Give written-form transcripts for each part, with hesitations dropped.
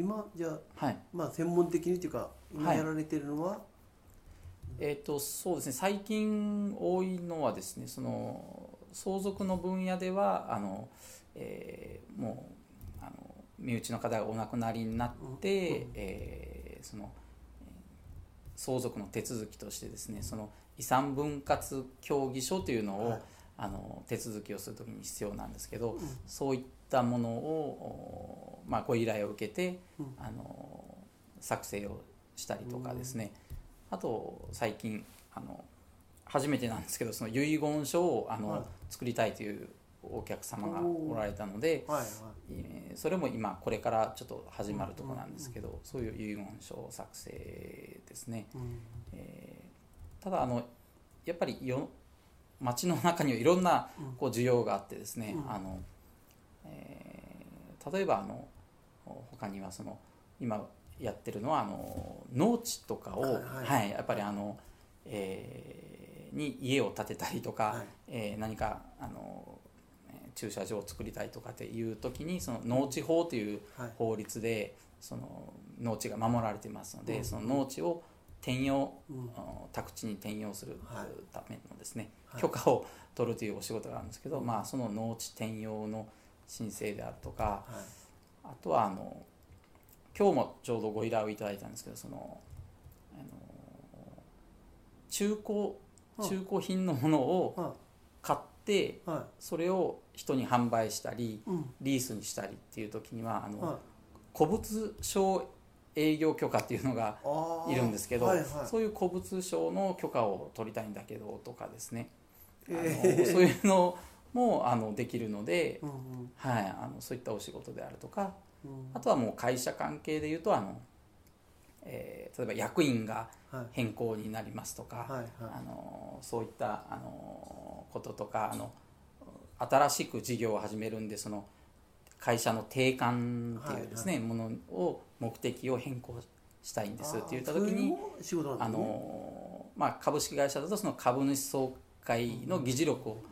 今じゃあ、 はい、 専門的にというか今やられてるのは、 そうですね、最近多いのはですね、その相続の分野ではもう身内の方がお亡くなりになって、その相続の手続きとしてですね、その遺産分割協議書というのを、手続きをするときに必要なんですけど、そういったものを、ご依頼を受けて、作成をしたりとかですね、あと最近初めてなんですけど、その遺言書を作りたいというお客様がおられたので、それも今これからちょっと始まるところなんですけど、そういう遺言書作成ですね。ただやっぱり町の中にはいろんな需要があってですね、例えば他にはその今やってるのは農地とかを、やっぱりに家を建てたりとか、何か駐車場を作りたいとかっていう時に、その農地法という法律でその農地が守られていますので、その農地を転用、宅地に転用するためのですね、許可を取るというお仕事があるんですけど、その農地転用の申請であるとか、あとは今日もちょうどご依頼をいただいたんですけど、その中古品のものを買って、それを人に販売したり、リースにしたりっていう時には古物商営業許可っていうのがいるんですけど、そういう古物商の許可を取りたいんだけどとかですね、そういうのもできるので、そういったお仕事であるとか、あとはもう会社関係でいうと例えば役員が変更になりますとか、そういったこととか、新しく事業を始めるんで、その会社の定款っていうですね、ものを目的を変更したいんですって言った時に、株式会社だとその株主総会の議事録を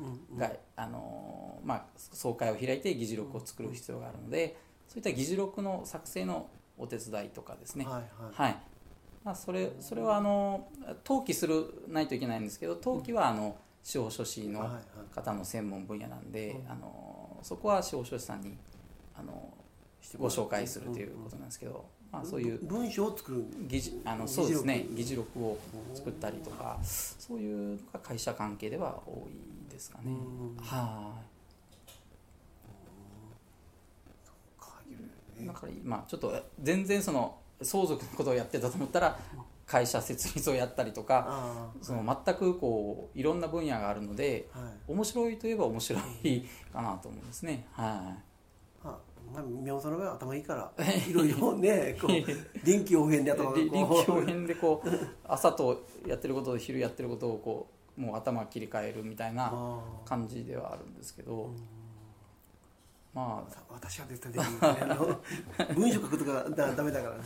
総会を開いて議事録を作る必要があるので、そういった議事録の作成のお手伝いとかですね、それは登記するないといけないんですけど、登記は司法書士の方の専門分野なんで、そこは司法書士さんにご紹介するということなんですけど、そういう文章を作るそうですね、議事録を作ったりとか、そういうのが会社関係では多いですかね。だから今ちょっと全然その相続のことをやってたと思ったら、会社設立をやったりとか、その全くこういろんな分野があるので、面白いといえば面白いかなと思うんですね。 宮本さんの場合は頭いいからいろいろね、臨機応変で頭が臨機応変で朝とやってることと昼やってることをもう頭切り替えるみたいな感じではあるんですけど、 私は絶対できない文章書くとかダメだからね。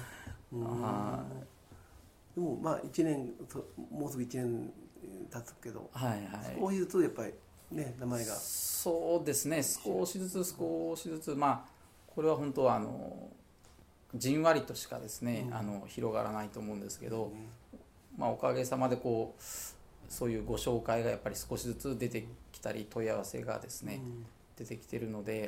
でも1年もうすぐ1年経つけど、少しずつやっぱりね、名前がそうですね、少しずつこれは本当はじんわりとしかですね、広がらないと思うんですけど、おかげさまでそういうご紹介がやっぱり少しずつ出てきたり、問い合わせがですね、出てきているので、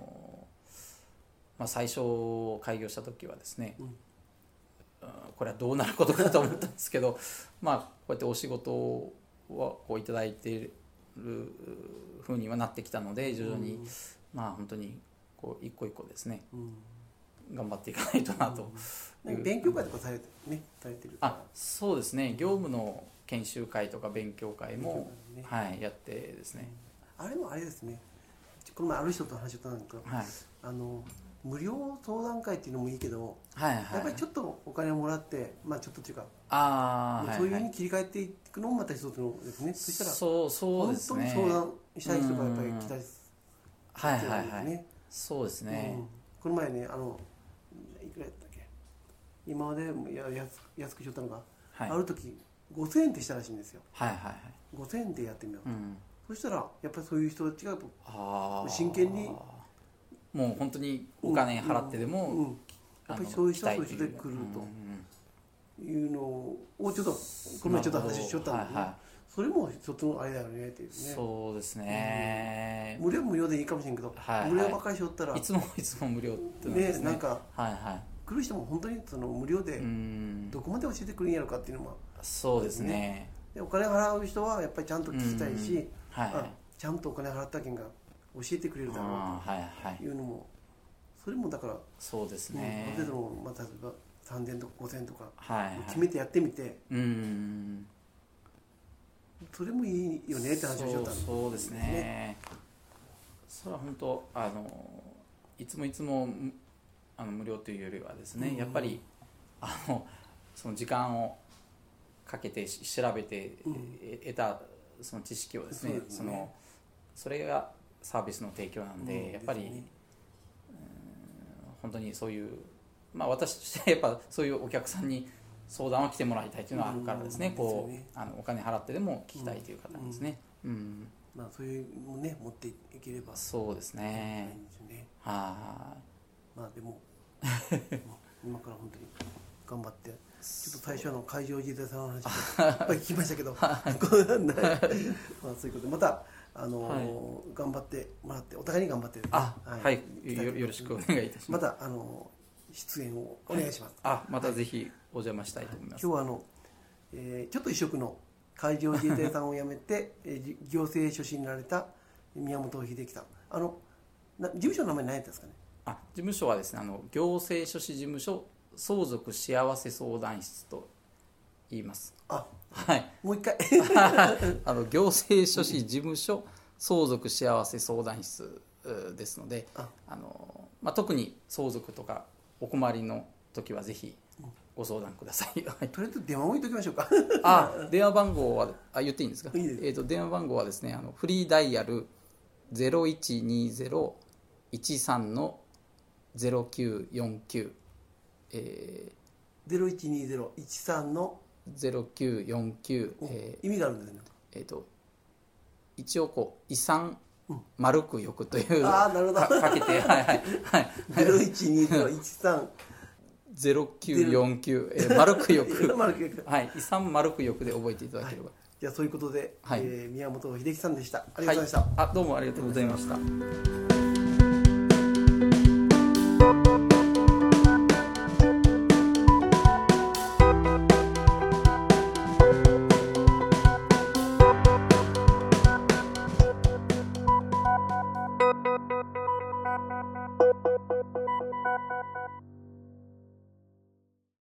最初開業した時はですね、これはどうなることかと思ったんですけど、こうやってお仕事をいただいているふうにはなってきたので、徐々に本当に一個一個ですね、頑張っていかないとなと。 勉強会とかされてる？ そうですね、業務の研修会とか勉強会もやってですね。 あれもあれですね、この前ある人と話したんですけど、無料相談会っていうのもいいけど、やっぱりちょっとお金をもらって、ちょっとというか、そういうふうに切り替えていくのもまた一つのですね。そしたらそうですね、 本当に相談したい人がやっぱり来たりするんですね。 そうですね。 この前ね、いくらやったっけ、今まで安くしよったのが、ある時5000円ってしたらしいんですよ。5000円でやってみようと。そしたらやっぱりそういう人たちが真剣にもう本当にお金払ってでもやっぱりそういう人はそういう人で来るというのをちょっとこの前ちょっと話しちゃったんで、ね、それも一つのあれだよねっていうね。 そうですね、 無料でいいかもしれんけど、無料ばっかりしよったらいつも無料ってね、なんか、来る人も本当にその無料でどこまで教えてくれんやろかっていうのも、 そうですね。 でお金払う人はやっぱりちゃんと聞きたいし、ちゃんとお金払った件が教えてくれるだろうというのも、それもだからそうですね、 ある程度の、例えば3000とか5000とか決めてやってみて、それもいいよねって話をしちゃったんですね。 そうですね。それは本当いつも無料というよりはですね、やっぱりその時間をかけて調べて得たその知識をですね、それがサービスの提供なんで、やっぱり本当にそういう、私としてやっぱそういうお客さんに相談は来てもらいたいというのはあるからですね、こうお金払ってでも聞きたいという方ですね。 そういうのもね持っていければそうですね。 でも今から本当に頑張って、ちょっと最初の海上自衛隊さんの話いっぱい聞きましたけどそういうことでまた頑張ってもらって、お互いに頑張って、 よろしくお願いいたします。 また出演をお願いします。 またぜひお邪魔したいと思います。 今日はちょっと異色の海上自衛隊さんを辞めて行政書士になられた宮本秀樹さん、事務所の名前何やったんですかね。 事務所はですね、行政書士事務所相続幸せ相談室と言います。 もう一回行政書士事務所相続幸せ相談室ですので、特に相続とかお困りの時はぜひご相談ください。 とりあえず電話を置いときましょうか。 電話番号は言っていいんですか。 いいです。 電話番号はですね、フリーダイヤル 0120-13-0949 0120-13-0949、意味があるんですね。 一応遺産丸くよくというなるほどかけて 0120-13 0949丸くよく遺産丸くよくで覚えていただければ。 じゃあそういうことで、宮本秀樹さんでした。ありがとうございました。 どうもありがとうございました。